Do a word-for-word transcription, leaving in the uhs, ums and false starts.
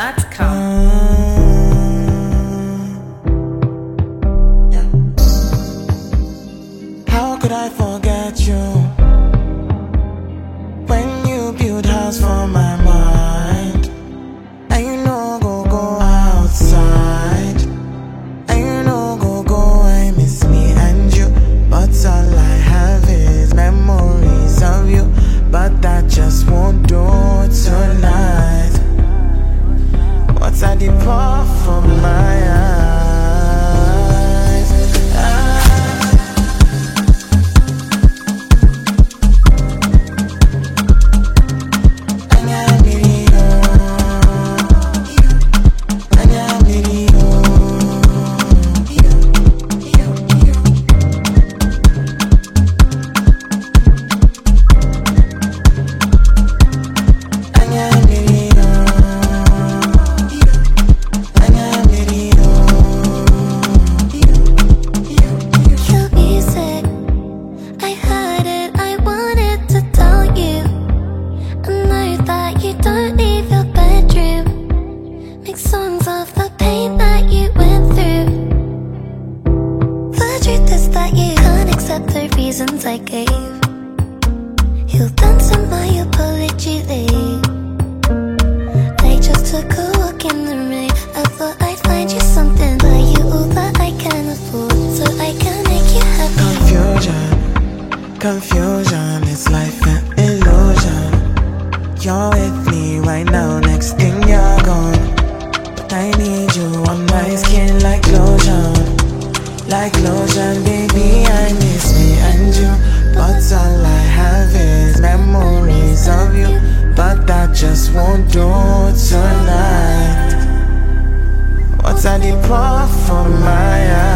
dot com. How could I forget you when you build house for my mind? And you know go go outside, and you know go go I miss me and you, but all I have is memories of you. But that just won't do tonight. What's I depart from my eyes? Songs of the pain that you went through. The truth is that you can't accept the reasons I gave. You'll dance on my apology late. I just took a walk in the rain. I thought I'd find you something, buy you all that I can afford, so I can make you happy. Confusion, confusion, it's life an illusion. You're with me right now, next thing you're gone. I need you on my skin like lotion, like lotion, baby, I miss me and you. But all I have is memories of you, but that just won't do tonight. What's I depart from my eyes?